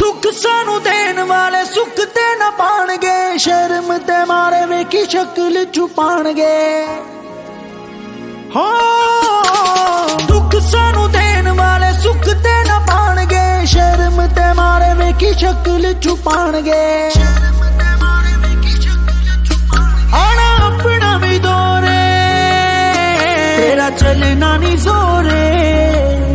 दुख सानू देन वाले सुख ते न पाणगे, शर्म ते मारे वेखी शक्ल छुपाणगे। हो दुख सानू देन वाले सुख ते न पाणगे, शर्म ते मारे वेखी शक्ल छुपाणगे। आना अपना भी दौरे, तेरा चलना नहीं जोरे।